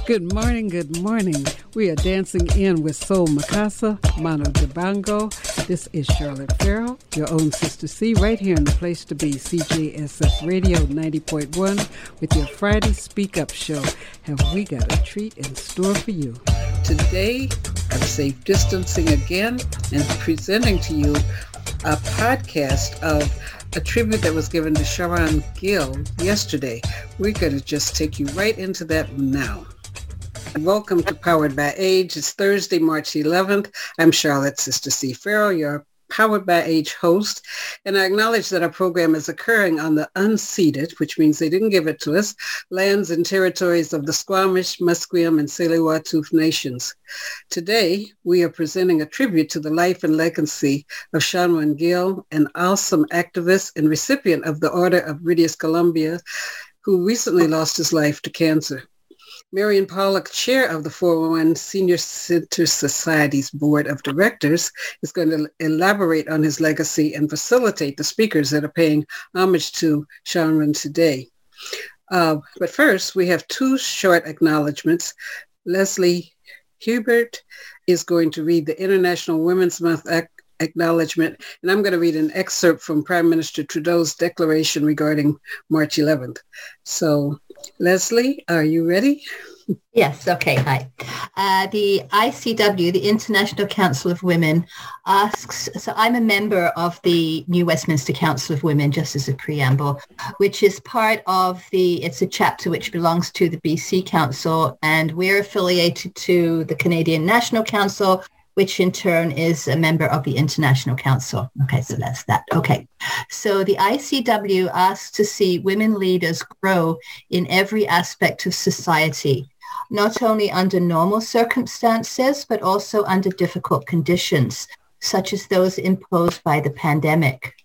Good morning, good morning. We are dancing in with Soul Mikasa, Mano Dibango. This is Charlotte Farrell, your own Sister C, right here in the place to be, CJSS Radio 90.1, with your Friday Speak Up show. Have we got a treat in store for you? Today, I'm safe distancing again and presenting to you a podcast of a tribute that was given to Sharon Gill yesterday. We're going to just take you right into that now. Welcome to Powered by Age. It's Thursday, March 11th. I'm Charlotte Sister C. Farrell, your Powered by Age host, and I acknowledge that our program is occurring on the unceded, which means they didn't give it to us, lands and territories of the Squamish, Musqueam, and Tsleil-Waututh nations. Today, we are presenting a tribute to the life and legacy of Sharon Gill, an awesome activist and recipient of the Order of British Columbia, who recently lost his life to cancer. Marion Pollock, chair of the 401 Senior Center Society's Board of Directors, is going to elaborate on his legacy and facilitate the speakers that are paying homage to Sharon today. But first, we have two short acknowledgments. Leslie Hubert is going to read the International Women's Month acknowledgement, and I'm going to read an excerpt from Prime Minister Trudeau's declaration regarding March 11th. So, Leslie, are you ready? Yes. Okay. Hi. The ICW, the International Council of Women, asks, so I'm a member of the New Westminster Council of Women, just as a preamble, which is part of it's a chapter which belongs to the BC Council, and we're affiliated to the Canadian National Council, which in turn is a member of the International Council. Okay, so that's that. Okay, so the ICW asks to see women leaders grow in every aspect of society, not only under normal circumstances, but also under difficult conditions, such as those imposed by the pandemic.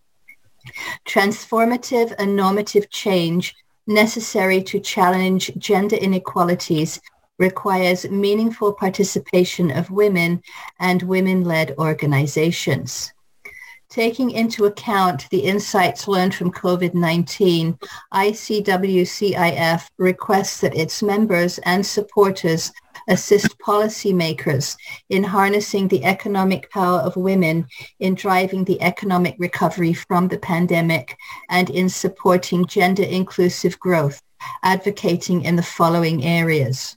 Transformative and normative change necessary to challenge gender inequalities requires meaningful participation of women and women-led organizations. Taking into account the insights learned from COVID-19, ICWCIF requests that its members and supporters assist policymakers in harnessing the economic power of women in driving the economic recovery from the pandemic and in supporting gender-inclusive growth, advocating in the following areas: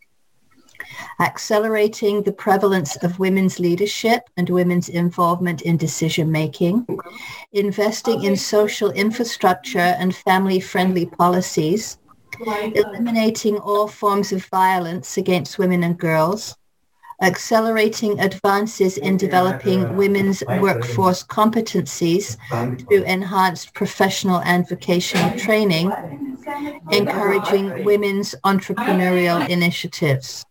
accelerating the prevalence of women's leadership and women's involvement in decision-making, investing in social infrastructure and family-friendly policies, eliminating all forms of violence against women and girls, accelerating advances in developing women's workforce competencies through enhanced professional and vocational training, encouraging women's entrepreneurial initiatives.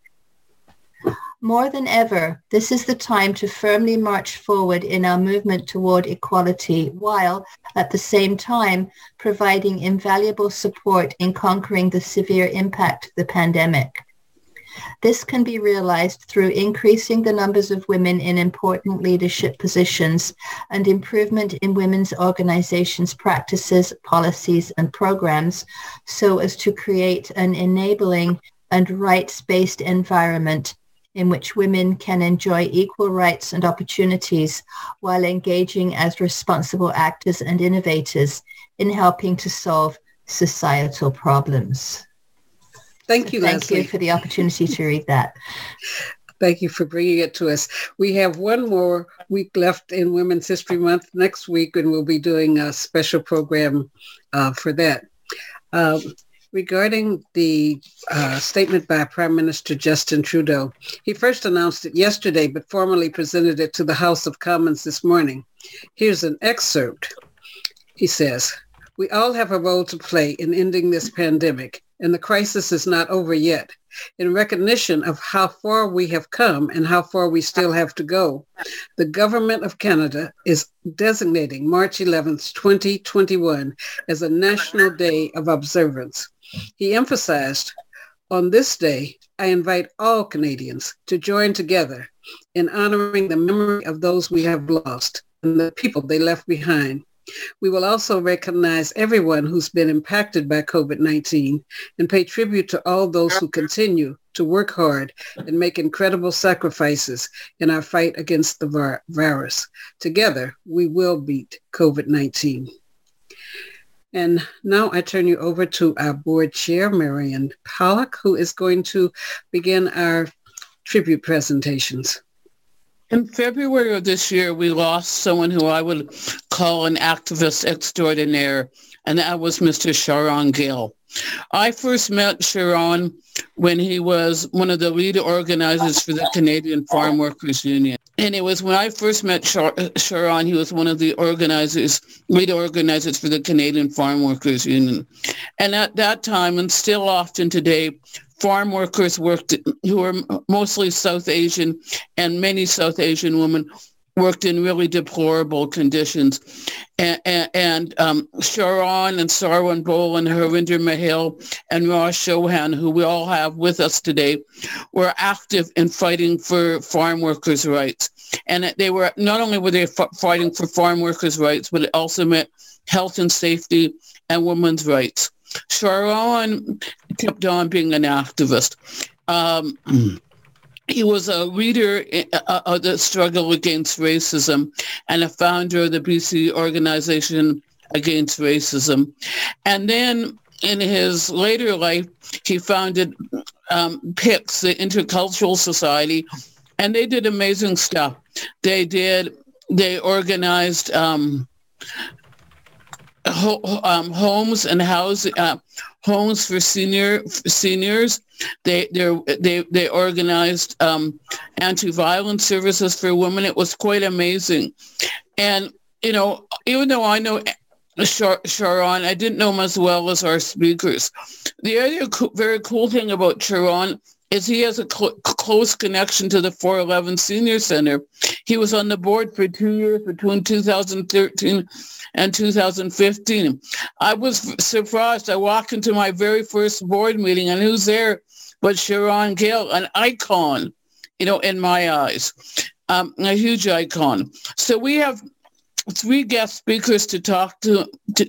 More than ever, this is the time to firmly march forward in our movement toward equality, while at the same time providing invaluable support in conquering the severe impact of the pandemic. This can be realized through increasing the numbers of women in important leadership positions and improvement in women's organizations' practices, policies, and programs, so as to create an enabling and rights-based environment in which women can enjoy equal rights and opportunities while engaging as responsible actors and innovators in helping to solve societal problems. Thank you, Leslie. Thank you for the opportunity to read that. Thank you for bringing it to us. We have one more week left in Women's History Month next week, and we'll be doing a special program for that. Regarding the statement by Prime Minister Justin Trudeau, he first announced it yesterday, but formally presented it to the House of Commons this morning. Here's an excerpt. He says, "We all have a role to play in ending this pandemic, and the crisis is not over yet. In recognition of how far we have come and how far we still have to go, the Government of Canada is designating March 11th, 2021 as a National Day of Observance." He emphasized, "On this day, I invite all Canadians to join together in honoring the memory of those we have lost and the people they left behind. We will also recognize everyone who's been impacted by COVID-19 and pay tribute to all those who continue to to work hard and make incredible sacrifices in our fight against the virus. Together, we will beat COVID-19. And now I turn you over to our board chair, Marian Pollock, who is going to begin our tribute presentations. In February of this year, we lost someone who I would call an activist extraordinaire, and that was Mr. Sharon Gill. I first met Sharon when he was one of the lead organizers for the Canadian Farm Workers Union. And it was when I first met Sharon, he was one of the lead organizers for the Canadian Farm Workers Union. And at that time, and still often today, farm workers who were mostly South Asian, and many South Asian women worked in really deplorable conditions. And Sharon and Sarwan Bol and Harinder Mahil and Raj Chauhan, who we all have with us today, were active in fighting for farm workers' rights. And they were not only were they fighting for farm workers' rights, but it also meant health and safety and women's rights. Sharon kept on being an activist. He was a leader of the struggle against racism and a founder of the BC Organization Against Racism. And then in his later life, he founded PICS, the Intercultural Society, and they did amazing stuff. They organized homes and housing, homes for seniors. They organized anti-violence services for women. It was quite amazing. And, you know, even though I know Sharon, I didn't know him as well as our speakers. The other very cool thing about Sharon is he has a close connection to the 411 Senior Center. He was on the board for 2 years between 2013 and 2015. I was surprised. I walked into my very first board meeting, and who's there but Sharon Gill, an icon, you know, in my eyes, a huge icon. So we have 3 guest speakers to talk to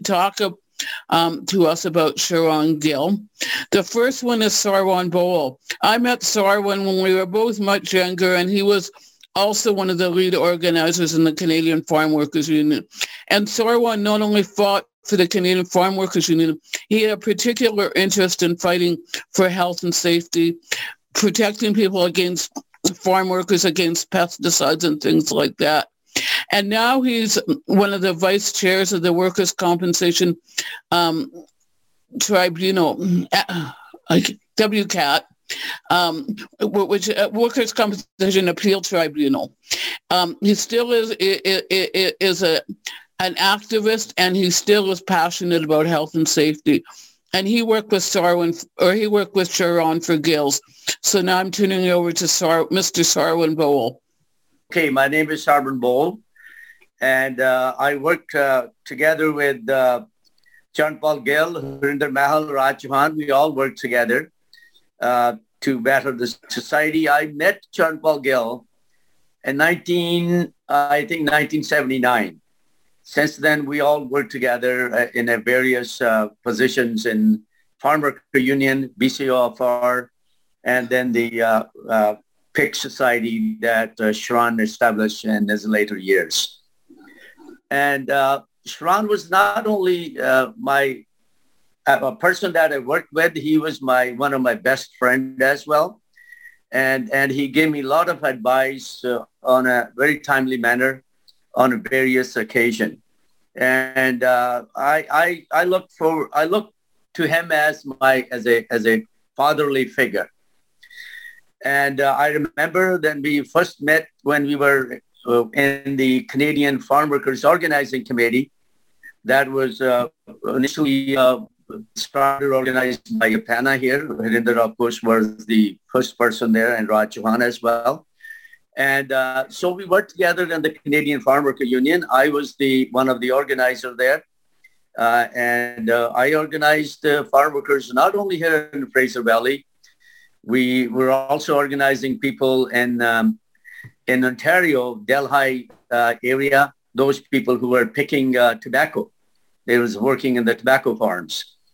us about Sharon Gill. The first one is Sarwan Bol. I met Sarwan when we were both much younger, and he was also one of the lead organizers in the Canadian Farm Workers Union. And Sarwan not only fought for the Canadian Farm Workers Union, he had a particular interest in fighting for health and safety, protecting people against farm workers against pesticides and things like that. And now he's one of the vice chairs of the Workers' Compensation Tribunal, WCAT, which Workers' Compensation Appeal Tribunal. He still is an activist, and he still is passionate about health and safety. And he worked with Sharon for Gills. So now I'm turning it over to Mr. Sarwan Bol. Okay, my name is Sarwan Bol, and I worked together with John Paul Gill, Harinder Mahil, Raj Chauhan. We all worked together to better the society. I met John Paul Gill in 1979. Since then, we all worked together in various positions in Farm Worker Union, BCOFR, and then the PIC Society that Sharon established in his later years. And Sharon was not only a person that I worked with, he was one of my best friends as well. And he gave me a lot of advice on a very timely manner on a various occasion. And I look to him as a fatherly figure. And I remember then we first met when we were in the Canadian Farm Workers Organizing Committee. That was initially started organized by Yapana here. Harinder, of course, was the first person there, and Raj Chauhan as well. And so we worked together in the Canadian Farm Worker Union. I was one of the organizers there. And I organized farm workers not only here in Fraser Valley. We were also organizing people in Ontario, Delhi area, those people who were picking tobacco. They was working in the tobacco farms.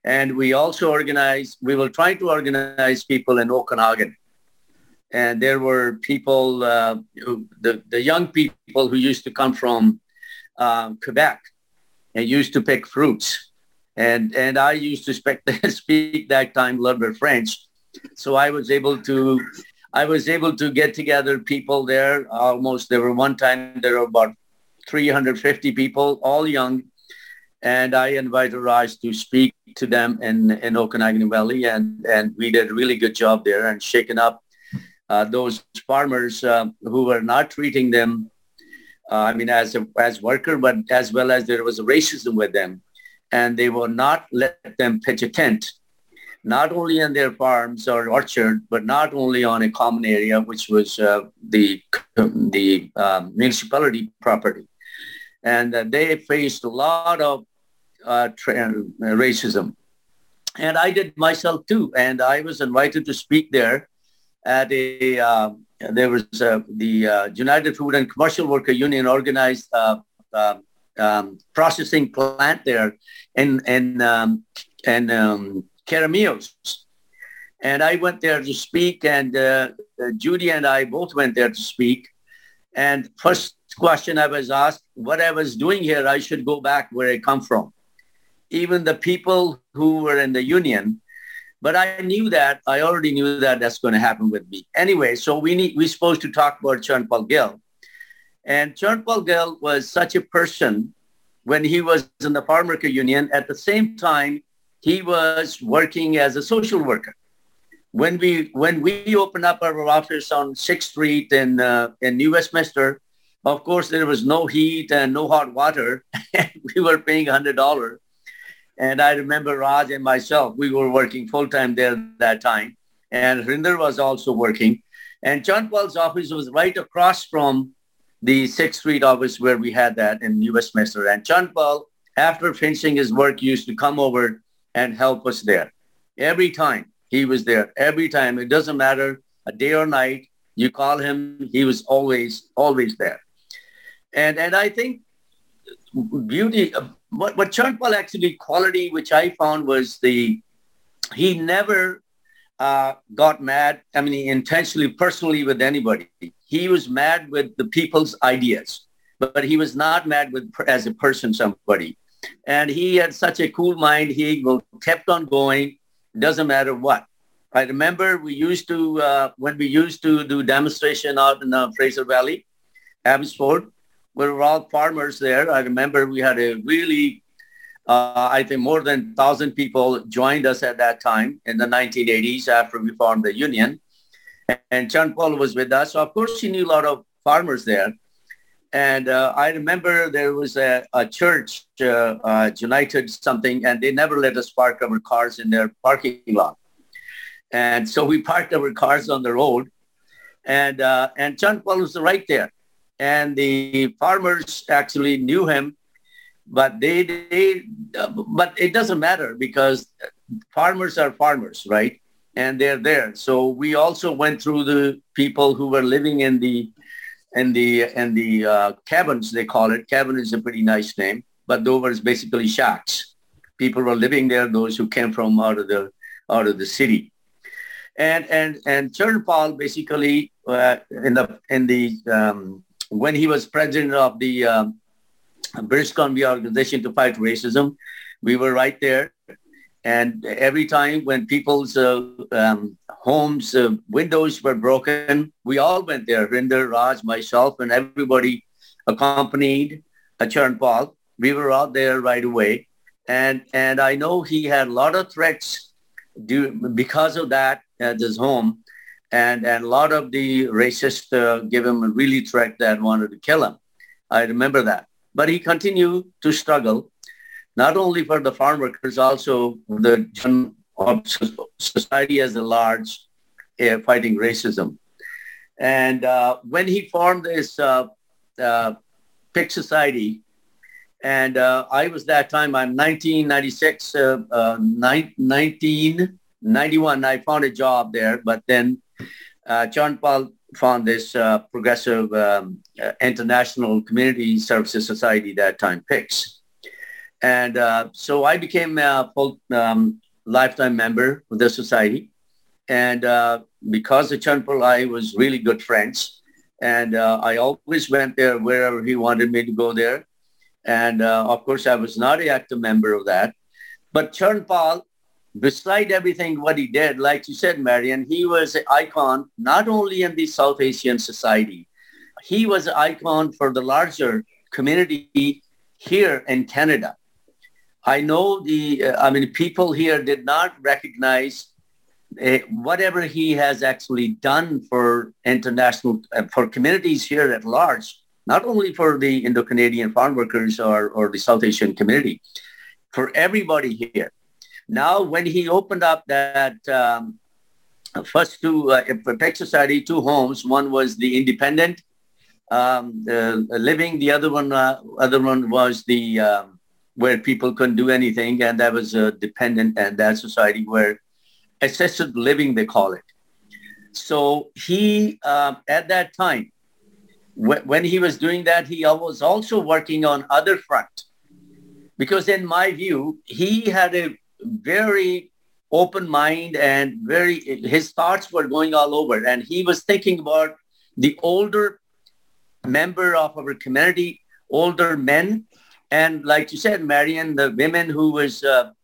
And we were trying to organize people in Okanagan. And there were people, the young people who used to come from Quebec and used to pick fruits. And I used to speak that time a little bit French. So I was able to get together people there. There were one time there were about 350 people, all young. And I invited Raj to speak to them in Okanagan Valley. And we did a really good job there and shaking up those farmers who were not treating them, as worker, but as well as there was racism with them. And they will not let them pitch a tent, not only on their farms or orchard, but not only on a common area, which was the municipality property. And they faced a lot of racism. And I did myself too. And I was invited to speak there at the United Food and Commercial Worker Union organized processing plant there in Carameos. And I went there to speak, and Judy and I both went there to speak. And first question I was asked, what I was doing here, I should go back where I come from. Even the people who were in the union, but I already knew that that's going to happen with me. Anyway, so we're supposed to talk about Chern Paul Gill. And Chern Paul Gill was such a person when he was in the Farm Worker Union. At the same time, he was working as a social worker. When we opened up our office on 6th Street in New Westminster, of course, there was no heat and no hot water. We were paying $100. And I remember Raj and myself, we were working full-time there that time. And Hrinder was also working. And Chern Paul's office was right across from the 6th Street office where we had that in New Westminster. And Chern Paul, after finishing his work, used to come over and help us there. Every time he was there, every time. It doesn't matter, a day or night, you call him, he was always there. And I think beauty, what Chern Paul actually quality, which I found was he never got mad, intentionally, personally with anybody. He was mad with the people's ideas, but he was not mad with as a person, somebody. And he had such a cool mind. He kept on going. Doesn't matter what. I remember when we used to do demonstration out in Fraser Valley, Abbotsford, we were all farmers there. I remember we had a really, I think more than 1,000 people joined us at that time in the 1980s after we formed the union. And Chern Paul was with us. So of course, he knew a lot of farmers there. And I remember there was a church, United something, and they never let us park our cars in their parking lot. And so we parked our cars on the road. And Chern Paul was right there. And the farmers actually knew him, but but it doesn't matter because farmers are farmers, right? And they're there. So we also went through the people who were living in the cabins, they call it. Cabin is a pretty nice name, but those were basically shacks. People were living there, those who came from out of the city. And Chern Paul basically when he was president of the British Columbia Organization to Fight Racism, we were right there. And every time when people's homes, windows were broken, we all went there. Hrinder, Raj, myself, and everybody accompanied Chern Paul. We were out there right away. And I know he had a lot of threats because of that at his home. And a lot of the racists gave him a really threat that wanted to kill him. I remember that. But he continued to struggle, not only for the farm workers, also the society as a large, fighting racism. And when he formed this PIC Society, and I was that time, I'm 1996, 1991, I found a job there, but then Chern Paul found this progressive international community services society that time, PICS. And so I became a full lifetime member of the society. And because of Chandpal, I was really good friends. And I always went there wherever he wanted me to go there. And of course, I was not an active member of that. But Chandpal, beside everything what he did, like you said, Marian, he was an icon not only in the South Asian society. He was an icon for the larger community here in Canada. I know people here did not recognize whatever he has actually done for international, for communities here at large, not only for the Indo-Canadian farm workers or the South Asian community, for everybody here. Now, when he opened up that first two, Peck Society, two homes, one was the independent living, the other one was the where people couldn't do anything, and that was dependent, and that society where assisted living, they call it. So he, at that time, when he was doing that, he was also working on other front. Because in my view, he had a very open mind and his thoughts were going all over. And he was thinking about the older member of our community, older men. And like you said, Marian, the women who was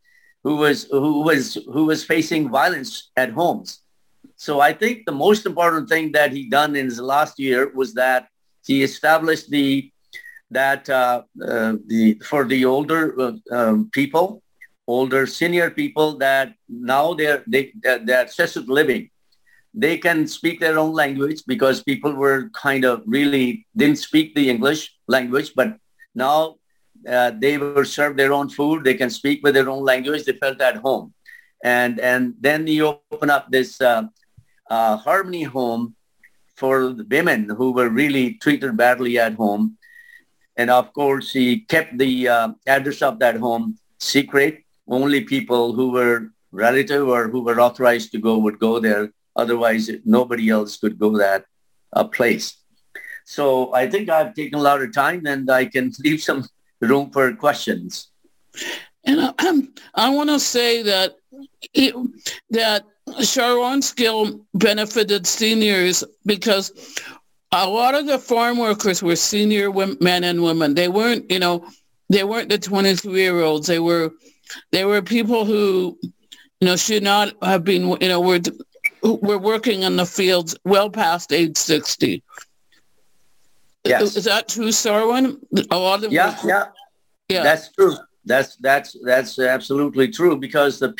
facing violence at homes. So I think the most important thing that he done in his last year was that he established for the older people, older senior people that now they're assisted living. They can speak their own language because people were kind of really didn't speak the English language, but now they were served their own food. They can speak with their own language. They felt at home. And then he opened up this Harmony home for the women who were really treated badly at home. And of course, he kept the address of that home secret. Only people who were relative or who were authorized to go would go there. Otherwise, nobody else could go that place. So I think I've taken a lot of time and I can leave some room for questions. And I want to say that Sharon's Gill benefited seniors because a lot of the farm workers were senior men and women. They weren't, they weren't the 23-year-olds. They were people who, should not have been, were working in the fields well past age 60. Yes. Is that true, Sarwan? A lot of them. Yeah. That's true. That's absolutely true because the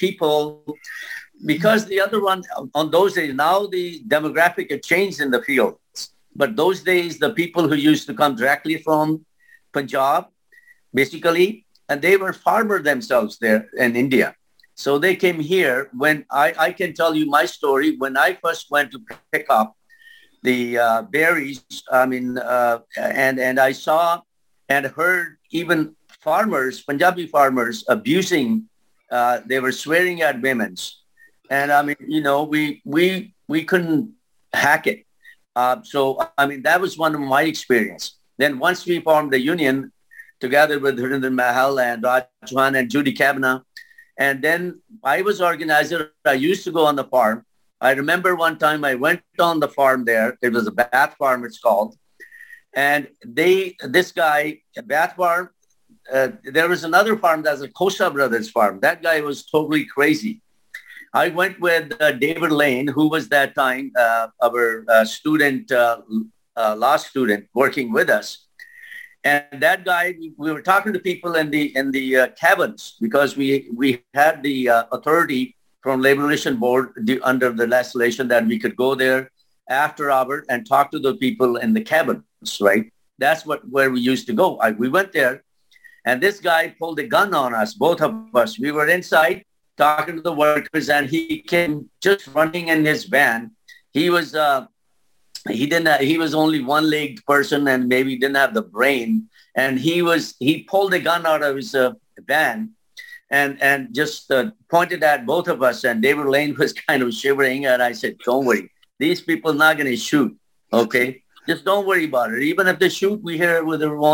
other one on those days, now the demographic had changed in the fields. But those days, the people who used to come directly from Punjab, basically, and they were farmers themselves there in India. So they came here when I can tell you my story. When I first went to pick up the berries, and I saw and heard even farmers, Punjabi farmers, abusing. They were swearing at women, and we couldn't hack it. That was one of my experience. Then once we formed the union together with Harinder Mahal and Raj Chauhan and Judy Kavanagh, and then I was organizer. I used to go on the farm. I remember one time I went on the farm there. It was a Bath farm, it's called. And this guy, a Bath farm, there was another farm that's a Costa Brothers farm. That guy was totally crazy. I went with David Lane, who was that time our student, law student working with us. And that guy, we were talking to people in the cabins because we had the authority from Labor Relations Board under the legislation that we could go there after hours and talk to the people in the cabins, right? That's where we used to go. We went there and this guy pulled a gun on us, both of us. We were inside talking to the workers and he came just running in his van. He was he was only one-legged person and maybe didn't have the brain. And he pulled a gun out of his van and just pointed at both of us. And David Lane was kind of shivering. And I said, don't worry. These people are not going to shoot. Okay. Just don't worry about it. Even if they shoot, we hear it with our own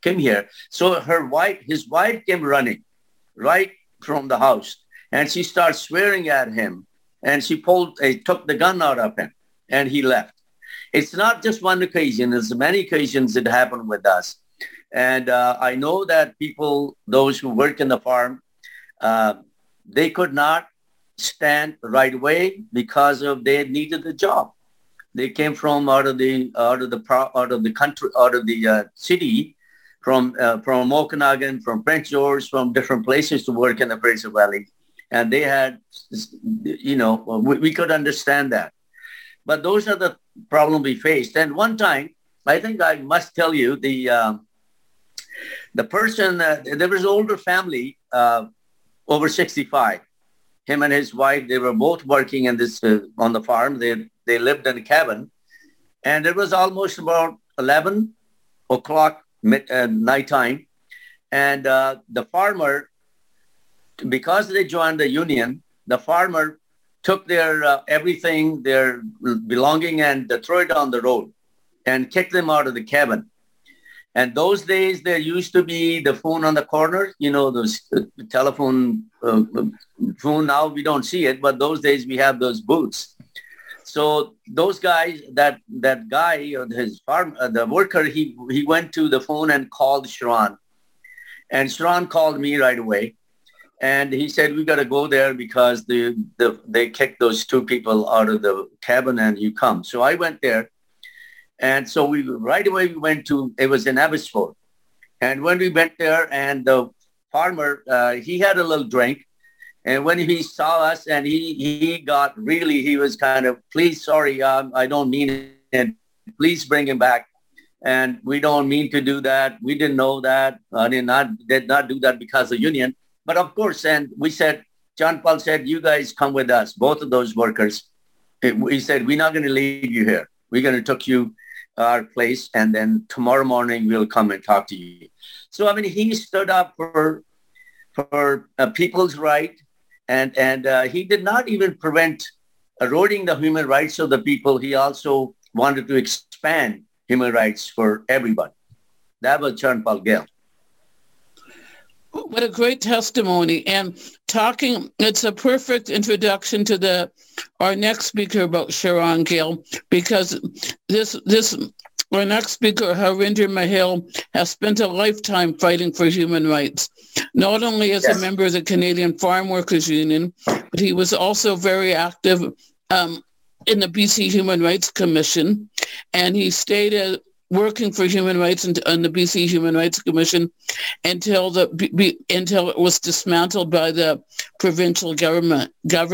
came here. So his wife came running right from the house, and she started swearing at him, and she took the gun out of him, and he left. It's not just one occasion. There's many occasions it happened with us. And I know that people, those who work in the farm, they could not stand right away because they needed the job. They came from out of the country, out of the city, from Okanagan, from Prince George, from different places to work in the Fraser Valley, and they had, we could understand that. But those are the problem we faced. And one time, I think I must tell you, the person, there was an older family, over 65. Him and his wife, they were both working in this on the farm. They lived in a cabin, and it was almost about 11 o'clock nighttime. And the farmer, because they joined the union, the farmer took their everything, their belonging, and threw it on the road and kicked them out of the cabin. And those days, there used to be the phone on the corner, those telephone phone. Now we don't see it, but those days we have those booths. So those guys, that guy or his farm, the worker, he went to the phone and called Sharon. And Sharon called me right away. And he said, we got to go there because they kicked those two people out of the cabin and you come. So I went there. And so right away we went it was in Abbotsford. And when we went there, and the farmer, he had a little drink. And when he saw us, and he was kind of, please, sorry, I don't mean it. Please bring him back. And we don't mean to do that. We didn't know that. I did not do that because of union. But of course, and we said, John Paul said, you guys come with us, both of those workers. He said, we're not going to leave you here. We're going to take you our place, and then tomorrow morning we'll come and talk to you. So, he stood up for people's right, and he did not even prevent eroding the human rights of the people. He also wanted to expand human rights for everybody. That was John Paul Gale. What a great testimony. And it's a perfect introduction to our next speaker about Sharon Gale, because our next speaker, Harinder Mahil, has spent a lifetime fighting for human rights, not only as a member of the Canadian Farm Workers Union, but he was also very active in the BC Human Rights Commission, and he stayed working for human rights on the BC Human Rights Commission until it was dismantled by the provincial government.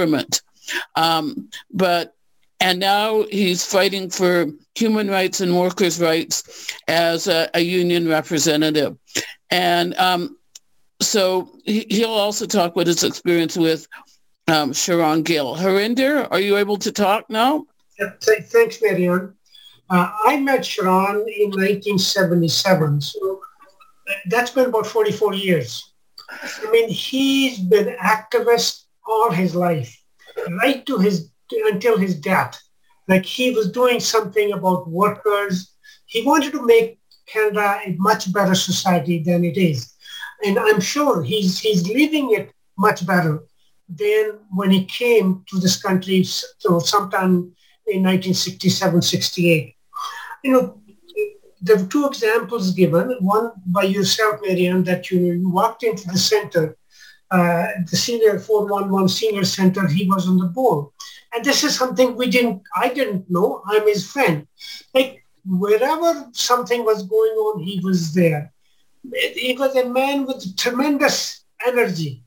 And now he's fighting for human rights and workers' rights as a union representative. And so he'll also talk about his experience with Sharon Gale. Harinder, are you able to talk now? Yeah, thanks, Marianne. I met Sharon in 1977, so that's been about 44 years. He's been activist all his life, right until his death. Like, he was doing something about workers. He wanted to make Canada a much better society than it is. And I'm sure he's leaving it much better than when he came to this country sometime in 1967, 68. There were two examples given, one by yourself, Marianne, that you walked into the center, the senior 411 senior center, he was on the board. And this is something I didn't know. I'm his friend. Like, wherever something was going on, he was there. He was a man with tremendous energy.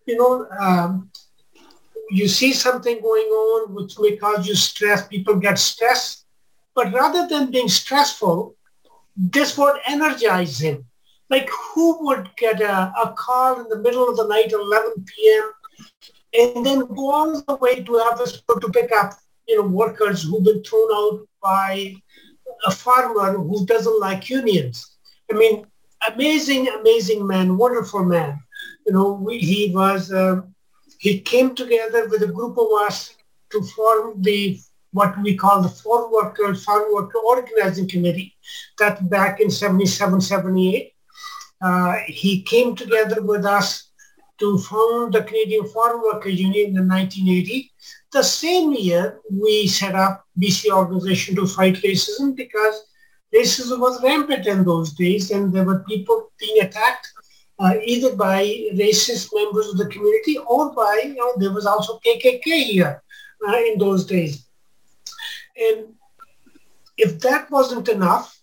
You see something going on which may cause you stress, people get stressed. But rather than being stressful, this would energize him. Like, who would get a call in the middle of the night at 11 p.m. and then go all the way to Abbotsford to pick up, workers who've been thrown out by a farmer who doesn't like unions? Amazing, amazing man, wonderful man. He came together with a group of us to form what we call the Farm Worker Organizing Committee. That's back in 77, 78. He came together with us to found the Canadian Farm Workers Union in 1980. The same year, we set up BC organization to fight racism because racism was rampant in those days, and there were people being attacked either by racist members of the community or by, there was also KKK here in those days. And if that wasn't enough,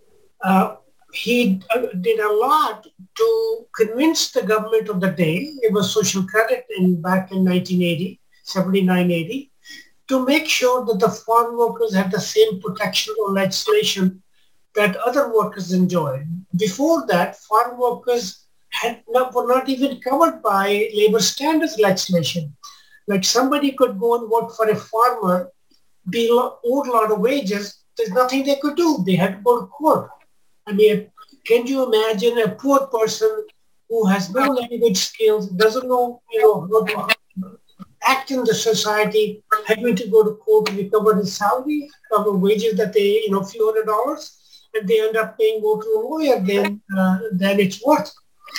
he did a lot to convince the government of the day, it was Social Credit back in 1980, 79-80, to make sure that the farm workers had the same protection or legislation that other workers enjoyed. Before that, farm workers were not even covered by labor standards legislation. Like somebody could go and work for a farmer, be owed a lot of wages, there's nothing they could do. They had to go to court. I mean, can you imagine a poor person who has no language skills, doesn't know, how to act in the society, having to go to court to recover his salary, cover wages that they, few $100, and they end up paying more to a lawyer than it's worth.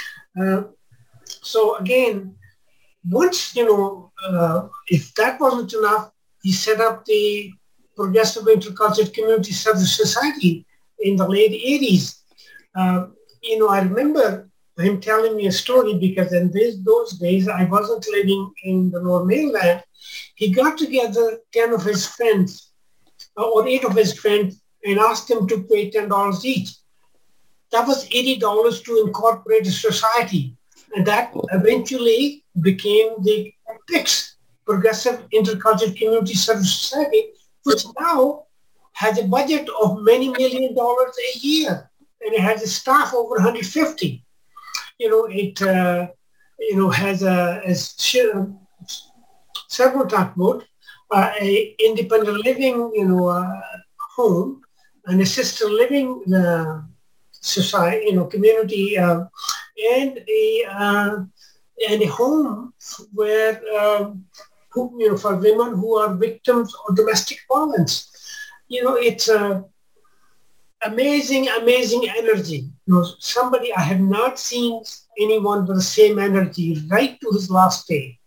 So again, once, if that wasn't enough, he set up the Progressive Intercultural Community Service Society in the late 80s. I remember him telling me a story because in those days, I wasn't living in the Lower Mainland. He got together 10 of his friends or 8 of his friends and asked them to pay $10 each. That was $80 to incorporate a society. And that eventually became the PICS, Progressive Intercultural Community Service Society, which now has a budget of many $1 million a year. And it has a staff over 150. It has as several talked about, a independent living, home, an assisted living society, community, and a home where, for women who are victims of domestic violence. It's amazing energy. Somebody, I have not seen anyone with the same energy right to his last day.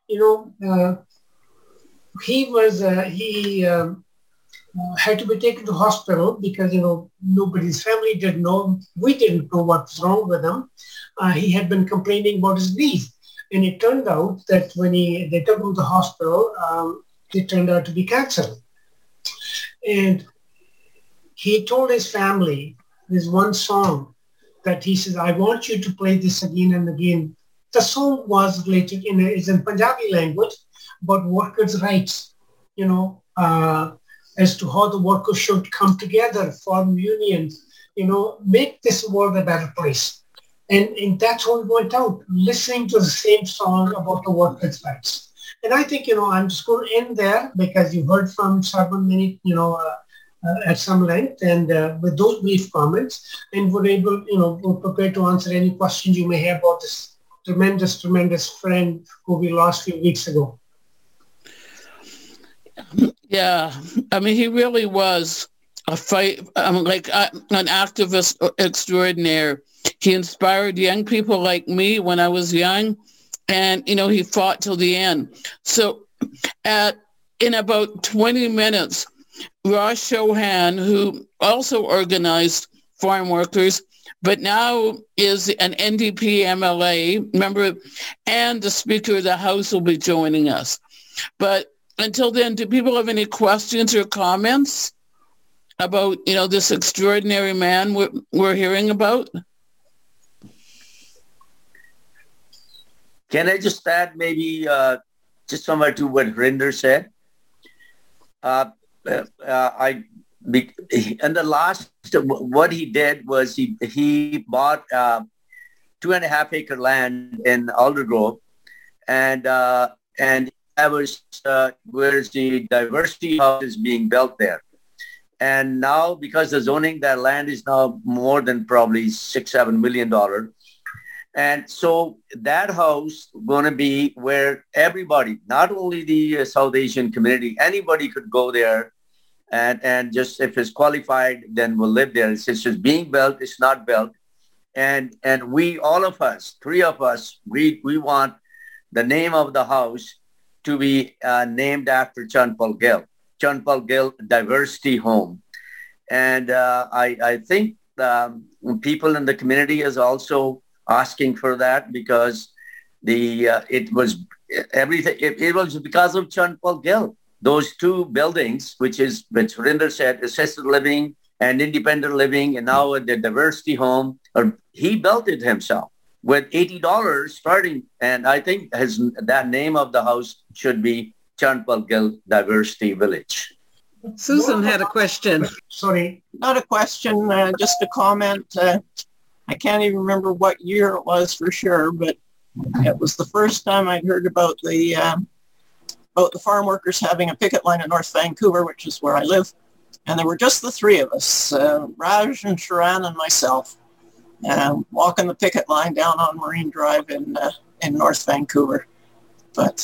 He had to be taken to hospital because, nobody's family didn't know. We didn't know what was wrong with him. He had been complaining about his knees. And it turned out that when they took him to the hospital, it turned out to be cancer. And he told his family, there's one song that he says, I want you to play this again and again. The song was related, it's in Punjabi language, but workers' rights, as to how the workers should come together, form unions, make this world a better place. And that's how it went out, listening to the same song about the workers' rights. And I think, I'm just going to end there because you heard from Sarban many, at some length and with those brief comments, and we're able, we're prepared to answer any questions you may have about this tremendous friend who we lost a few weeks ago. Yeah, I mean, he really was a fight, an activist extraordinaire. He inspired young people like me when I was young, and, he fought till the end. So in about 20 minutes, Ross Chauhan, who also organized farm workers, but now is an NDP MLA member, and the Speaker of the House will be joining us. But until then, do people have any questions or comments about, this extraordinary man we're hearing about? Can I just add maybe just somewhere to what Harinder said? In the last, what he did was he bought 2.5 acre land in Aldergrove, and that was where the diversity house is being built there. And now, because the zoning, that land is now more than probably $6-7 million. And so that house going to be where everybody, not only the South Asian community, anybody could go there and just if it's qualified, then will live there. It's just being built. It's not built. And we, all of us, three of us, we want the name of the house to be named after Chandpal Gill Diversity Home. And I think people in the community is also asking for that, because it was because of Chandpal Gill. Those two buildings, which Surinder said, assisted living and independent living, and now the diversity home, he built it himself with $80 starting. And I think that name of the house should be Chandpal Gill Diversity Village. Susan had a question. Sorry. Not a question, just a comment. I can't even remember what year it was for sure, but it was the first time I'd heard about the farm workers having a picket line in North Vancouver, which is where I live. And there were just the three of us, Raj and Sharan and myself, walking the picket line down on Marine Drive in North Vancouver. But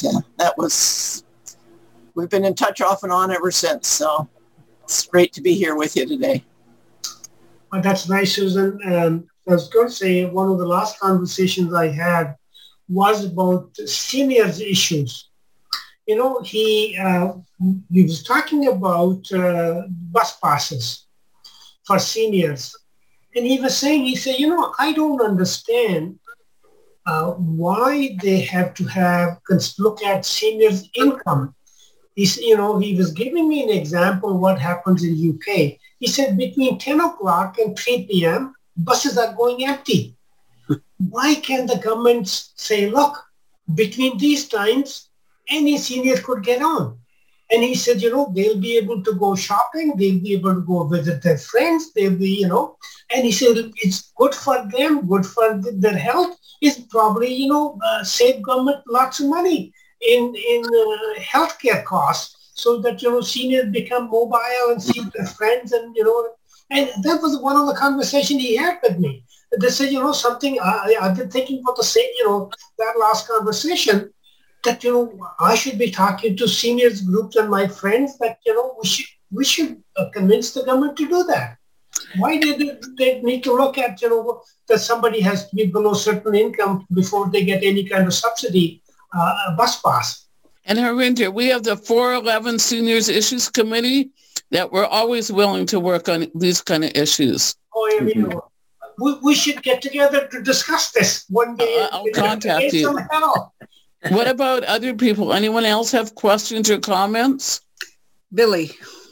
we've been in touch off and on ever since. So it's great to be here with you today. Well, that's nice, Susan. I was going to say, one of the last conversations I had was about seniors issues. You know, he was talking about bus passes for seniors. And he was saying, I don't understand why they have to look at seniors' income. He was giving me an example what happens in UK. He said between 10 o'clock and 3 p.m., buses are going empty. Why can't the government say, look, between these times, any senior could get on? And he said, they'll be able to go shopping. They'll be able to go visit their friends. They'll be, and he said, it's good for them, good for their health. It's probably, save government lots of money in healthcare costs, so that, seniors become mobile and see their friends and, and that was one of the conversations he had with me. They said, something I've been thinking about the same, that last conversation, that, I should be talking to seniors groups and my friends that, we should convince the government to do that. Why did they need to look at, that somebody has to be below certain income before they get any kind of subsidy, bus pass? And Harinder, we have the 411 Seniors Issues Committee that we're always willing to work on these kind of issues. Oh, yeah, we should get together to discuss this one day. I'll contact you. What about other people? Anyone else have questions or comments? Billy.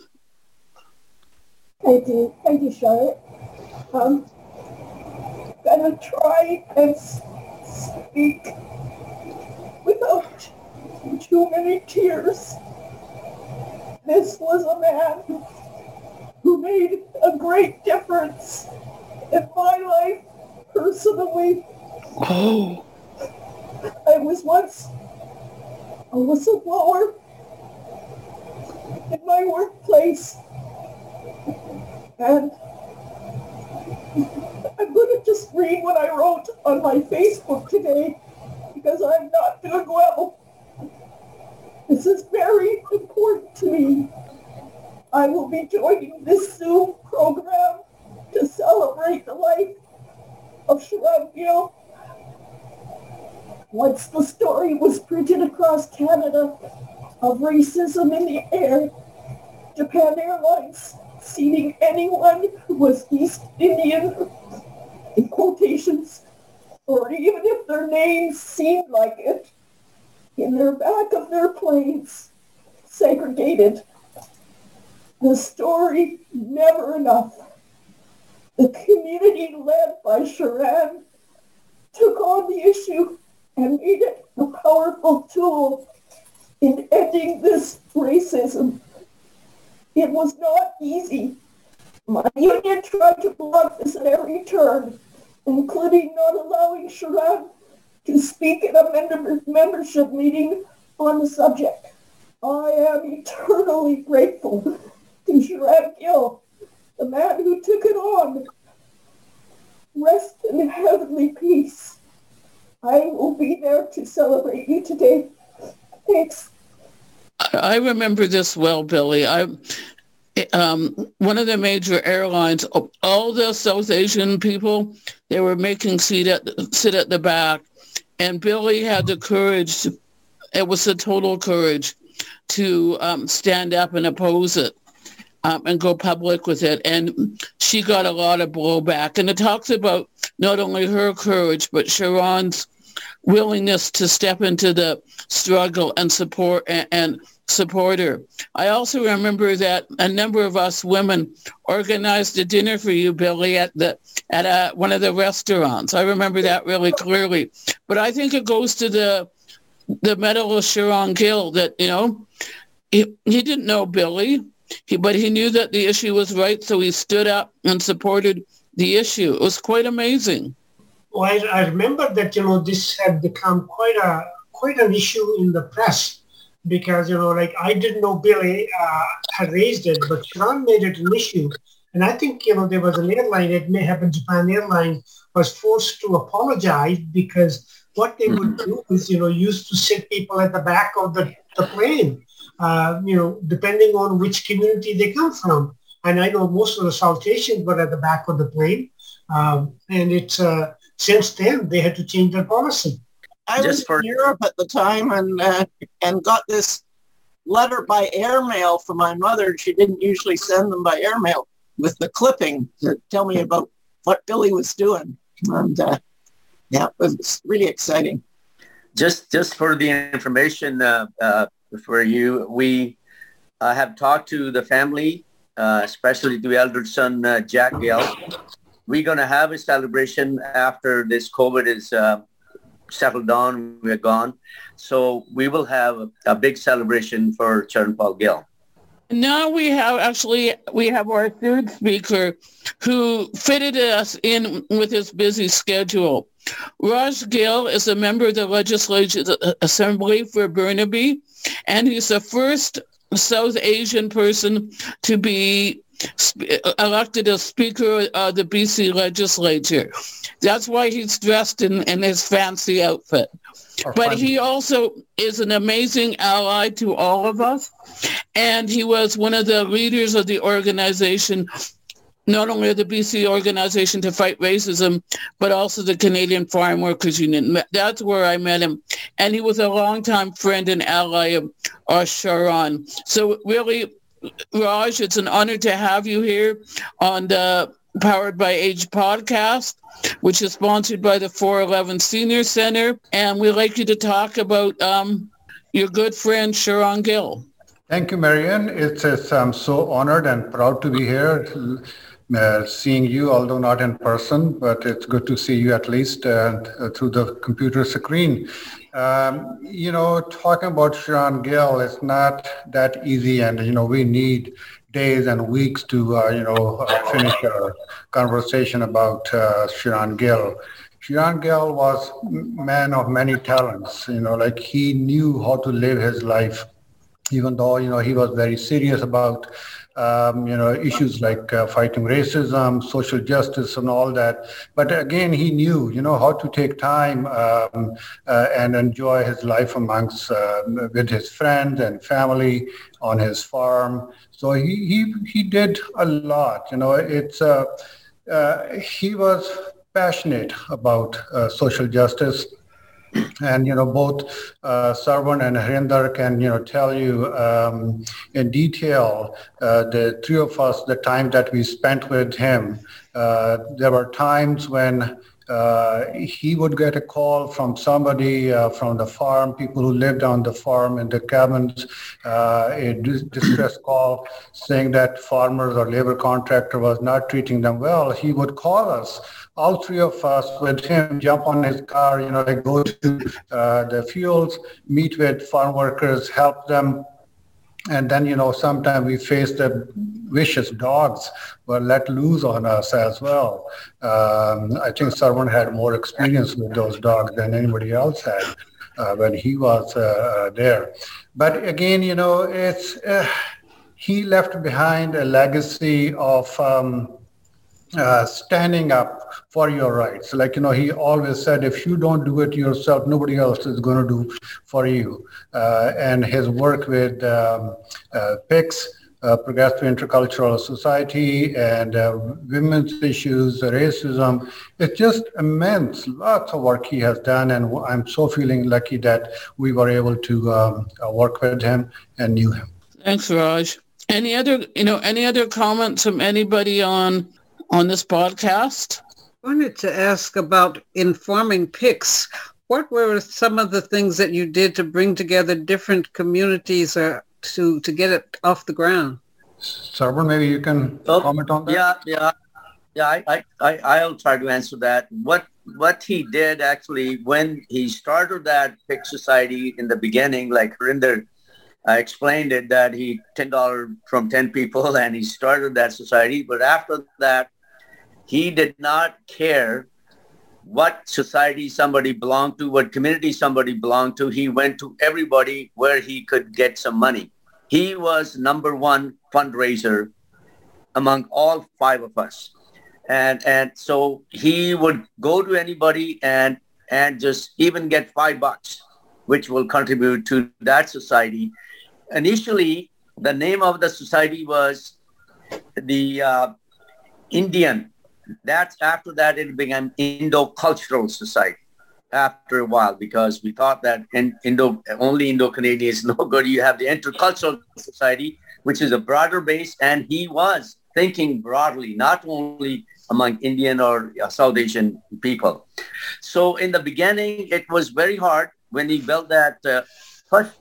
Thank you, Charlotte. I'm gonna try and speak without too many tears. This was a man who made a great difference in my life personally. Oh. I was once a whistleblower in my workplace, and I'm going to just read what I wrote on my Facebook today, because I'm not doing well. This is very important to me. I will be joining this Zoom program to celebrate the life of Sharan Gill. Once the story was printed across Canada of racism in the air, Japan Airlines seating anyone who was East Indian, in quotations, or even if their names seemed like it, in their back of their planes, segregated. The story, never enough. The community led by Sharan took on the issue and made it a powerful tool in ending this racism. It was not easy. My union tried to block this at every turn, including not allowing Sharan to speak at a membership meeting on the subject. I am eternally grateful to Sharan Gill, the man who took it on. Rest in heavenly peace. I will be there to celebrate you today. Thanks. I remember this well, Billy. one of the major airlines, all the South Asian people, they were making sit at the back. And Billy had the courage, it was a total courage, to stand up and oppose it and go public with it. And she got a lot of blowback. And it talks about not only her courage, but Sharon's willingness to step into the struggle and support her. I also remember that a number of us women organized a dinner for you, Billy, at one of the restaurants. I remember that really clearly. But I think it goes to the Medal of Sharon Gill that, he didn't know Billy, but he knew that the issue was right, so he stood up and supported the issue. It was quite amazing. Well, I remember that, this had become quite an issue in the press because, I didn't know Billy had raised it, but Sharon made it an issue. And I think, there was an airline, it may have been Japan Airlines, was forced to apologize because what they would do is, used to sit people at the back of the plane, depending on which community they come from. And I know most of the South Asians were at the back of the plane. And it's since then they had to change their policy. I was in Europe at the time and got this letter by airmail from my mother. She didn't usually send them by airmail with the clipping to tell me about what Billy was doing. And it was really exciting. Just for the information for you, we have talked to the family, especially the elder son, Jack Gill. We're going to have a celebration after this COVID is settled down, we're gone. So we will have a big celebration for Charan Paul Gill. Now we have our third speaker who fitted us in with his busy schedule. Raj Gill is a member of the Legislative Assembly for Burnaby, and he's the first South Asian person to be elected as Speaker of the BC Legislature. That's why he's dressed in his fancy outfit. But he also is an amazing ally to all of us. And he was one of the leaders of the organization, not only the BC Organization to Fight Racism, but also the Canadian Farm Workers Union. That's where I met him. And he was a longtime friend and ally of Sharon. So really, Raj, it's an honor to have you here on the Powered by Age podcast, which is sponsored by the 411 Senior Center. And we'd like you to talk about your good friend, Sharon Gill. Thank you, Marianne. I'm so honored and proud to be here, seeing you, although not in person, but it's good to see you at least through the computer screen. Talking about Sharon Gill is not that easy, and, we need days and weeks to, finish our conversation about Sharon Gill. Sharon Gill was a man of many talents, he knew how to live his life, even though, he was very serious about, issues like fighting racism, social justice and all that. But again, he knew, how to take time and enjoy his life amongst, with his friends and family on his farm. So he did a lot, he was passionate about social justice. And, both Sarwan and Harinder can, tell you in detail, the three of us, the time that we spent with him. There were times when he would get a call from somebody from the farm, people who lived on the farm in the cabins, a distress call saying that farmers or labor contractor was not treating them well. He would call us. All three of us with him jump on his car, go to the fields, meet with farm workers, help them. And then, sometimes we face the vicious dogs were let loose on us as well. I think Sarwan had more experience with those dogs than anybody else had when he was there. But again, he left behind a legacy of standing up for your rights. He always said, if you don't do it yourself, nobody else is going to do for you. And his work with PICS, progressive intercultural society and women's issues, racism. It's just immense, lots of work he has done, and I'm so feeling lucky that we were able to work with him and knew him. Thanks, Raj. Any other comments from anybody on this podcast? I wanted to ask about informing PICS. What were some of the things that you did to bring together different communities or to get it off the ground? Sarwan, maybe you can comment on that? Yeah. I'll try to answer that. What he did actually when he started that PICS society in the beginning, like Harinder explained it, that he $10 from 10 people and he started that society. But after that, he did not care what society somebody belonged to, what community somebody belonged to. He went to everybody where he could get some money. He was number one fundraiser among all five of us. And so he would go to anybody and just even get $5, which will contribute to that society. Initially, the name of the society was the Indian. That's after that it became Indo-Cultural Society after a while, because we thought that only Indo-Canadian is no good. You have the Intercultural Society, which is a broader base, and he was thinking broadly, not only among Indian or South Asian people. So in the beginning, it was very hard when he built that first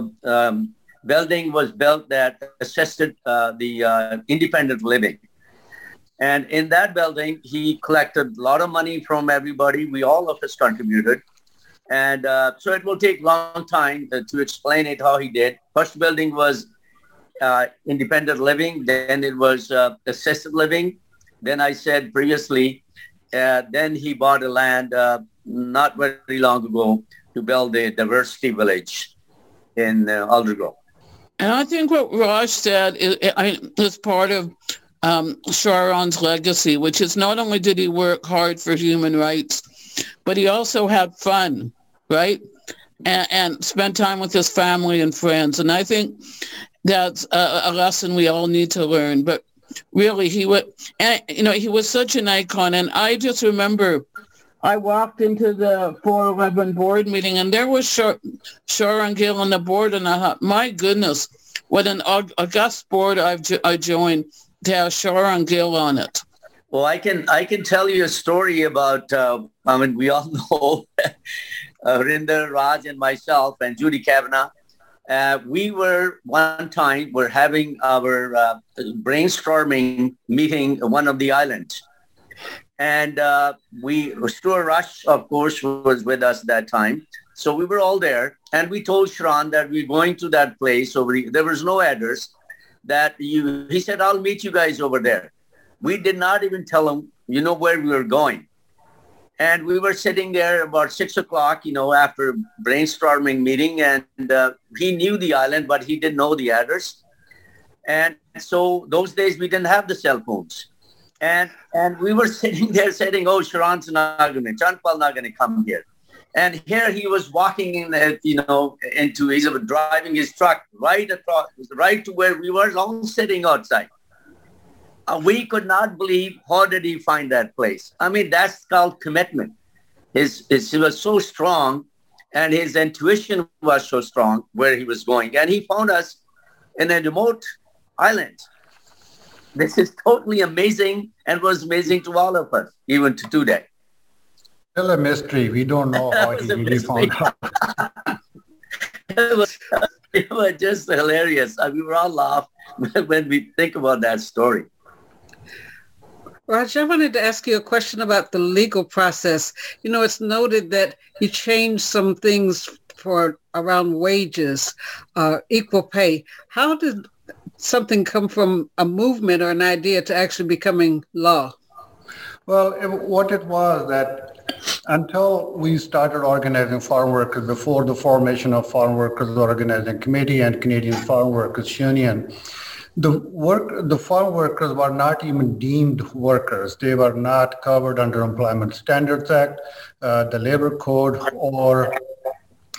building was built that assisted the independent living. And in that building, he collected a lot of money from everybody. All of us contributed. And so it will take a long time to explain it how he did. First building was independent living. Then it was assisted living. Then I said previously, then he bought a land not very long ago to build a diversity village in Aldergrove. And I think what Raj said is part of Sharon's legacy, which is not only did he work hard for human rights, but he also had fun, right? And spent time with his family and friends. And I think that's a lesson we all need to learn. But really, he was such an icon. And I just remember I walked into the 411 board meeting, and there was Sharon Gill on the board, and I thought, my goodness, what an august board I joined to have Sharon Gill on it. Well, I can tell you a story about, we all know Harinder, Raj, and myself, and Judy Kavanagh. We were we're having our brainstorming meeting on one of the islands. And Stuart Rush, of course, was with us that time. So we were all there. And we told Sharon that we're going to that place. There was no address. He said, I'll meet you guys over there. We did not even tell him, where we were going. And we were sitting there about 6 o'clock, after brainstorming meeting. And he knew the island, but he didn't know the address. And so those days we didn't have the cell phones. And we were sitting there saying, Sharon's Chanpal not going to come here. And here he was walking in, he's driving his truck right to where we were all sitting outside. We could not believe, how did he find that place? That's called commitment. He was so strong, and his intuition was so strong where he was going. And he found us in a remote island. This is totally amazing, and was amazing to all of us, even to today. Still a mystery. We don't know how he really found out. It was just hilarious. We were all laugh when we think about that story. Raj, I wanted to ask you a question about the legal process. It's noted that you changed some things for around wages, equal pay. How did something come from a movement or an idea to actually becoming law? Well, what it was that until we started organizing farm workers, before the formation of Farm Workers Organizing Committee and Canadian Farm Workers Union, the farm workers were not even deemed workers. They were not covered under Employment Standards Act, the Labor Code, or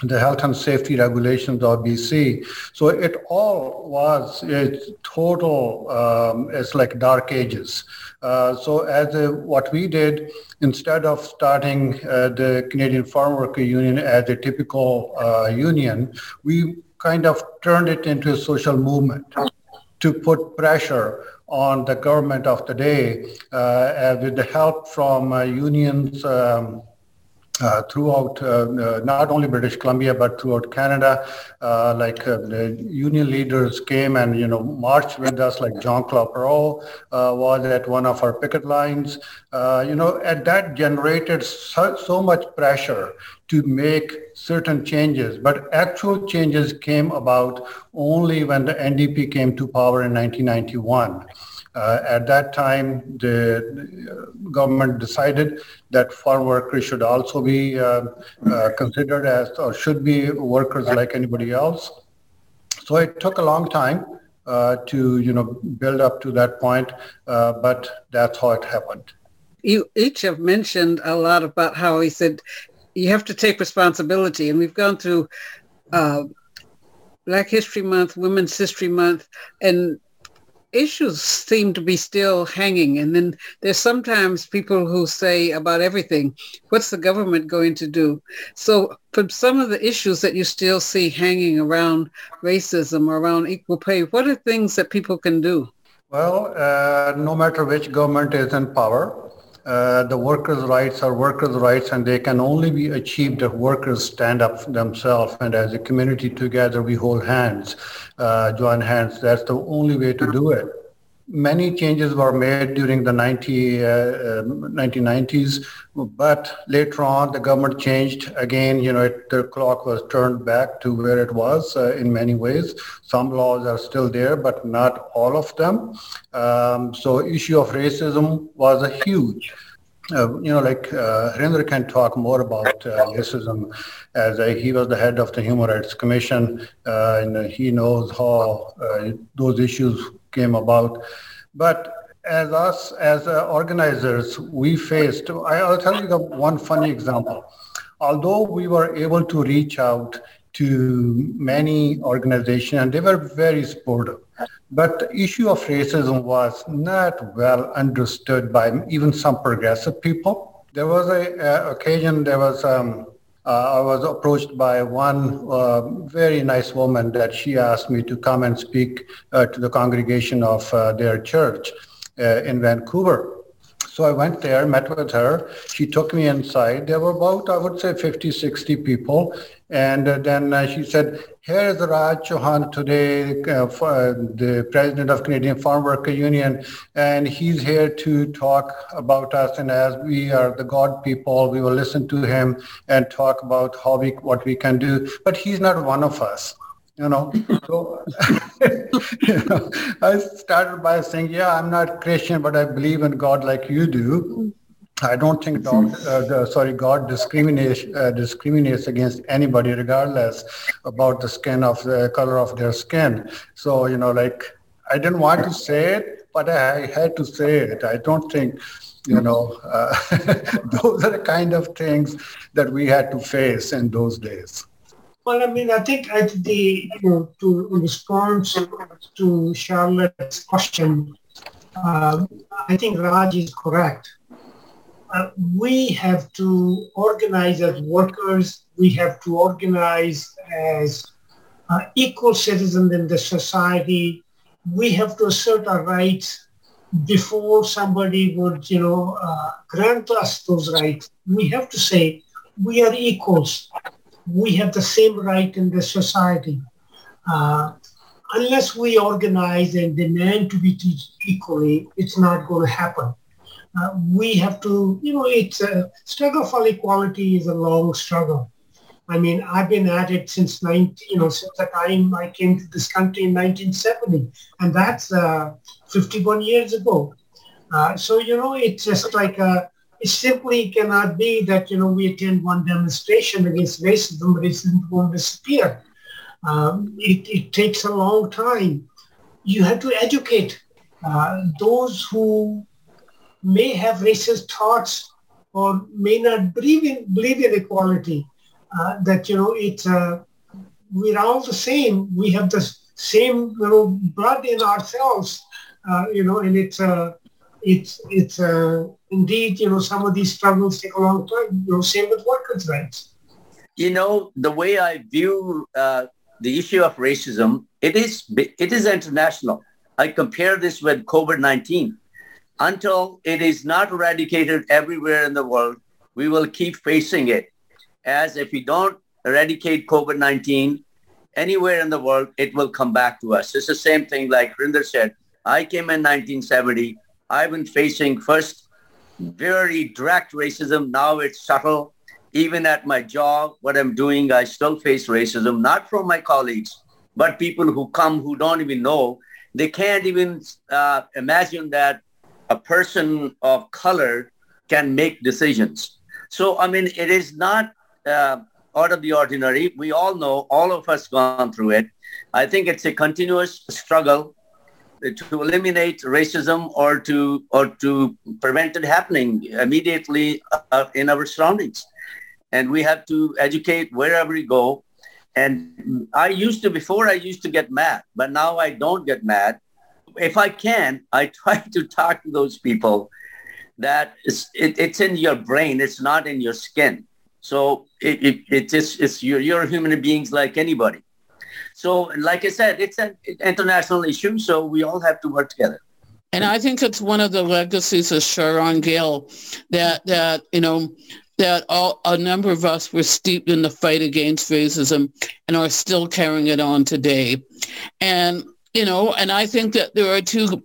the health and safety regulations of BC. So it all was total, it's like dark ages. What we did, instead of starting the Canadian Farm Worker Union as a typical union, we kind of turned it into a social movement to put pressure on the government of the day with the help from unions throughout not only British Columbia but throughout Canada. The union leaders came and marched with us, like Jean-Claude Perrault was at one of our picket lines. And that generated so much pressure to make certain changes, but actual changes came about only when the NDP came to power in 1991. At that time, the government decided that farm workers should also be considered as, or should be workers like anybody else. So it took a long time to build up to that point, but that's how it happened. You each have mentioned a lot about how he said you have to take responsibility, and we've gone through Black History Month, Women's History Month, and issues seem to be still hanging. And then there's sometimes people who say about everything, what's the government going to do? So for some of the issues that you still see hanging around racism, around equal pay, what are things that people can do? Well, no matter which government is in power, the workers' rights are workers' rights, and they can only be achieved if workers stand up for themselves. And as a community together, we hold hands, join hands. That's the only way to do it. Many changes were made during the 1990s, but later on the government changed again. The clock was turned back to where it was in many ways. Some laws are still there, but not all of them. So issue of racism was a huge. Harinder can talk more about racism, as he was the head of the Human Rights Commission, and he knows how those issues came about. But as organizers, we faced, I'll tell you one funny example. Although we were able to reach out to many organizations, and they were very supportive, but the issue of racism was not well understood by even some progressive people. There was an occasion, I was approached by one very nice woman that she asked me to come and speak to the congregation of their church in Vancouver. So I went there, met with her. She took me inside. There were about, I would say, 50, 60 people. And then she said, here is Raj Chauhan today, the president of Canadian Farm Worker Union, and he's here to talk about us. And as we are the God people, we will listen to him and talk about what we can do. But he's not one of us. So I started by saying, yeah, I'm not Christian, but I believe in God like you do. I don't think God discriminates against anybody, regardless about the color of their skin. So, I didn't want to say it, but I had to say it. I don't think, those are the kind of things that we had to face in those days. Well, I think to respond to Charlotte's question, I think Raj is correct. We have to organize as workers. We have to organize as equal citizens in the society. We have to assert our rights before somebody would, grant us those rights. We have to say we are equals. We have the same right in the society. Unless we organize and demand to be treated equally, it's not going to happen. We have to, it's a struggle for equality is a long struggle. I've been at it since since the time I came to this country in 1970, and that's 51 years ago. So it's just like it simply cannot be that we attend one demonstration against racism, but it won't disappear. It takes a long time. You have to educate those who may have racist thoughts or may not believe in equality. that, it's we're all the same. We have the same blood in ourselves, and it's indeed, some of these struggles take a long time. Same with workers' rights. The way I view the issue of racism, it is international. I compare this with COVID-19. Until it is not eradicated everywhere in the world, we will keep facing it. As if we don't eradicate COVID-19 anywhere in the world, it will come back to us. It's the same thing like Harinder said. I came in 1970. I've been facing first very direct racism. Now it's subtle. Even at my job, what I'm doing, I still face racism, not from my colleagues, but people who come who don't even know. They can't even imagine that a person of color can make decisions. So, it is not out of the ordinary. We all know, all of us gone through it. I think it's a continuous struggle to eliminate racism or to prevent it happening immediately in our surroundings. And we have to educate wherever we go. And before I used to get mad, but now I don't get mad. If I can, I try to talk to those people that it's in your brain. It's not in your skin. So you're human beings like anybody. So like I said, it's an international issue. So we all have to work together. And I think it's one of the legacies of Sharon Gale that a number of us were steeped in the fight against racism and are still carrying it on today. And, and I think that there are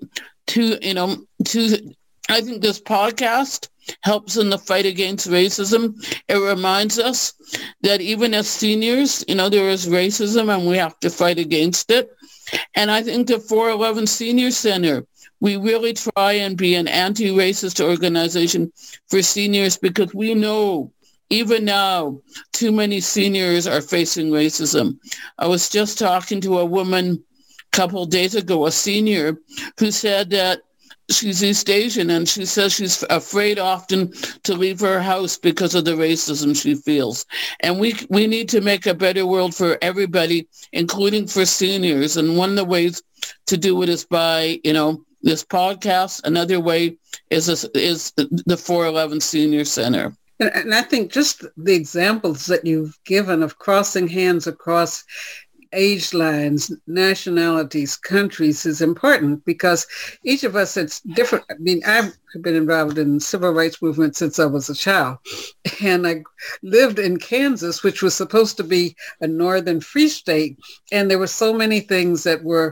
I think this podcast helps in the fight against racism. It reminds us that even as seniors, there is racism and we have to fight against it. And I think the 411 Senior Center, we really try and be an anti-racist organization for seniors because we know even now too many seniors are facing racism. I was just talking to a woman a couple of days ago, a senior, who said that she's East Asian and she says she's afraid often to leave her house because of the racism she feels. And we need to make a better world for everybody, including for seniors. And one of the ways to do it is by, this podcast. Another way is the 411 Senior Center. And I think just the examples that you've given of crossing hands across age lines, nationalities, countries is important because each of us, it's different. I've been involved in civil rights movement since I was a child. And I lived in Kansas, which was supposed to be a northern free state. And there were so many things that were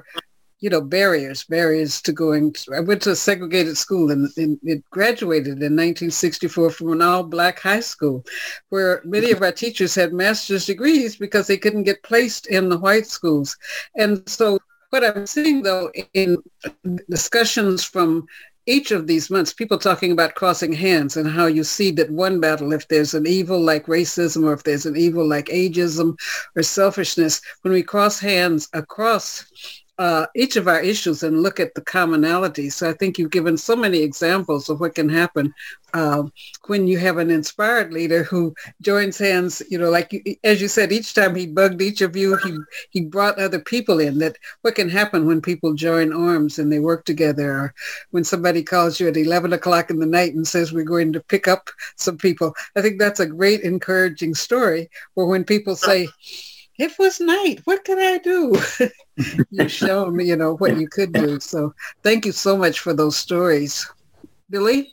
barriers to going. I went to a segregated school and it graduated in 1964 from an all-black high school where many of our teachers had master's degrees because they couldn't get placed in the white schools. And so what I'm seeing, though, in discussions from each of these months, people talking about crossing hands and how you see that one battle, if there's an evil like racism or if there's an evil like ageism or selfishness, when we cross hands across each of our issues and look at the commonalities. So I think you've given so many examples of what can happen when you have an inspired leader who joins hands, as you said, each time he bugged each of you, he brought other people in. That what can happen when people join arms and they work together, or when somebody calls you at 11 o'clock in the night and says, we're going to pick up some people. I think that's a great encouraging story, or when people say, it was night, what can I do? You've shown, what you could do. So thank you so much for those stories. Billy?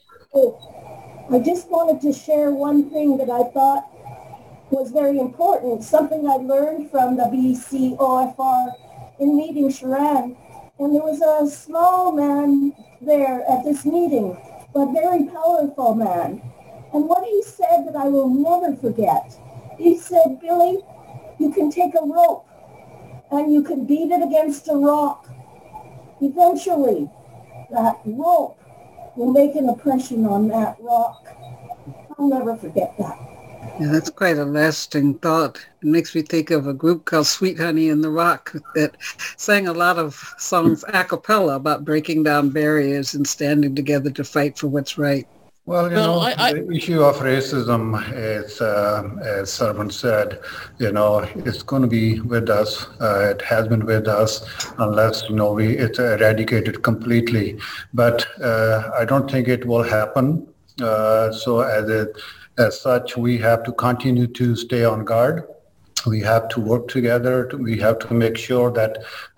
I just wanted to share one thing that I thought was very important, something I learned from the BC OFR in meeting Sharon. And there was a small man there at this meeting, but very powerful man. And what he said that I will never forget, he said, Billy, you can take a rope and you can beat it against a rock. Eventually, that rope will make an impression on that rock. I'll never forget that. Yeah, that's quite a lasting thought. It makes me think of a group called Sweet Honey in the Rock that sang a lot of songs a cappella about breaking down barriers and standing together to fight for what's right. Well, the issue of racism is, as Sarwan said, it's going to be with us. It has been with us unless, it's eradicated completely. But I don't think it will happen. So as such, we have to continue to stay on guard. We have to work together. We have to make sure that,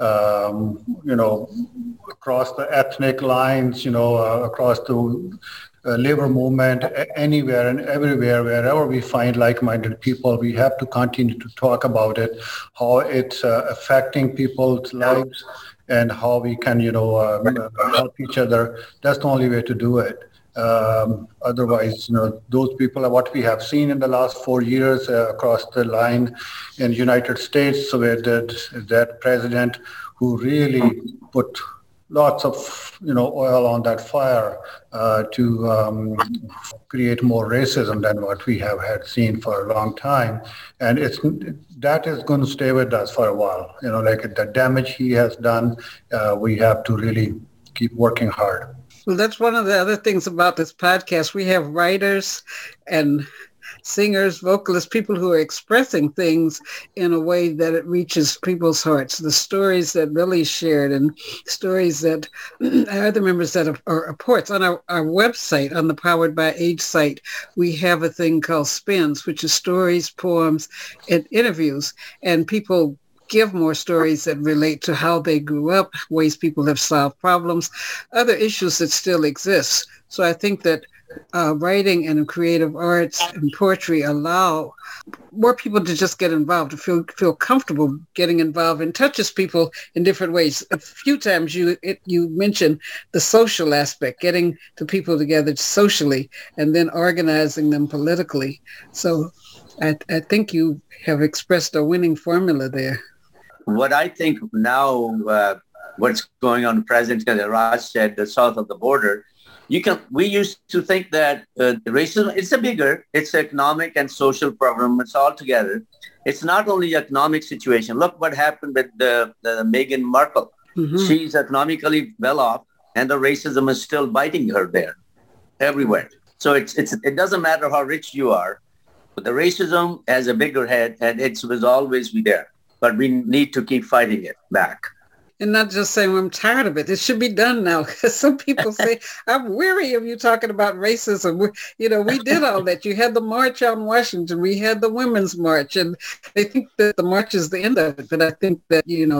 across the ethnic lines, across the labor movement, anywhere and everywhere, wherever we find like-minded people, we have to continue to talk about it, how it's affecting people's lives, and how we can, help each other. That's the only way to do it. Otherwise, those people are what we have seen in the last 4 years across the line in the United States, where that president who really put lots of oil on that fire to create more racism than what we have had seen for a long time, and that is going to stay with us for a while. Like the damage he has done, we have to really keep working hard. Well, that's one of the other things about this podcast. We have writers and singers, vocalists, people who are expressing things in a way that it reaches people's hearts. The stories that Billy shared and stories that other members that are reports. On our website, on the Powered by Age site, we have a thing called Spins, which is stories, poems, and interviews. And people give more stories that relate to how they grew up, ways people have solved problems, other issues that still exist. So I think that writing and creative arts and poetry allow more people to just get involved, to feel comfortable getting involved, and touches people in different ways. A few times you mentioned the social aspect, getting the people together socially and then organizing them politically. So I think you have expressed a winning formula there. What I think now, what's going on, President Raj said, the south of the border, we used to think that racism, it's economic and social problem. It's all together. It's not only economic situation. Look what happened with the Meghan Markle. Mm-hmm. She's economically well off, and the racism is still biting her there, everywhere. So it doesn't matter how rich you are, but the racism has a bigger head, and it will always be there. But we need to keep fighting it back. And not just saying, well, I'm tired of it. It should be done now. Because some people say, I'm weary of you talking about racism. We did all that. You had the March on Washington. We had the Women's March. And they think that the march is the end of it. But I think that,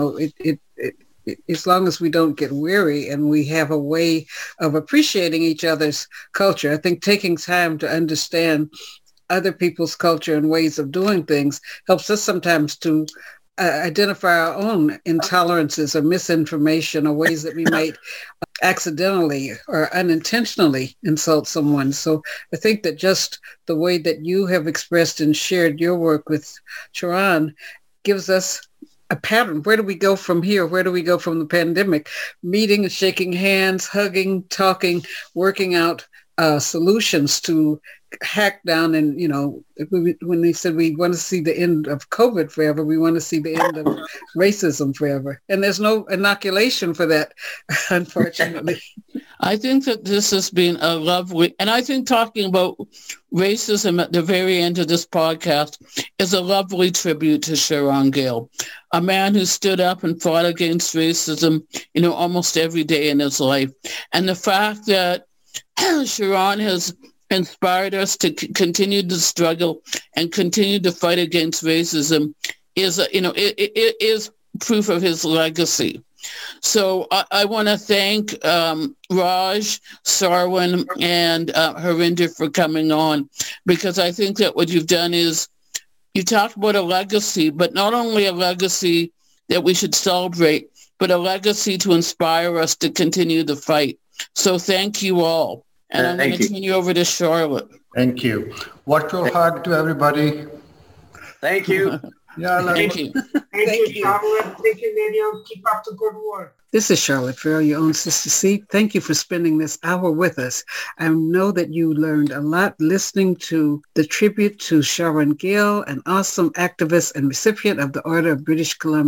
as long as we don't get weary and we have a way of appreciating each other's culture, I think taking time to understand other people's culture and ways of doing things helps us sometimes to identify our own intolerances or misinformation or ways that we might accidentally or unintentionally insult someone. So I think that just the way that you have expressed and shared your work with Sharon gives us a pattern. Where do we go from here? Where do we go from the pandemic? Meeting and shaking hands, hugging, talking, working out solutions to hack down. And when they said we want to see the end of COVID forever, we want to see the end of racism forever, and there's no inoculation for that, unfortunately. I think that this has been a lovely, and I think talking about racism at the very end of this podcast is a lovely tribute to Sharon Gale, a man who stood up and fought against racism, almost every day in his life. And the fact that Sharon has inspired us to continue to struggle and continue to fight against racism is, it is proof of his legacy. So I want to thank Raj, Sarwan, and Harinder for coming on, because I think that what you've done is you talked about a legacy, but not only a legacy that we should celebrate, but a legacy to inspire us to continue the fight. So thank you all. And I'm going to turn you over to Charlotte. Thank you. Virtual hug to everybody. Thank you. Thank you. Thank you, Charlotte. Thank you, Miriam. Keep up the good work. This is Charlotte Farrell, your own Sister C. Thank you for spending this hour with us. I know that you learned a lot listening to the tribute to Sharon Gale, an awesome activist and recipient of the Order of British Columbia.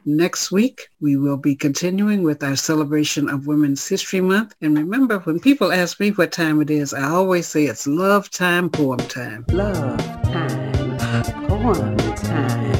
Next week, we will be continuing with our celebration of Women's History Month. And remember, when people ask me what time it is, I always say it's love time, poem time. Love time, poem time.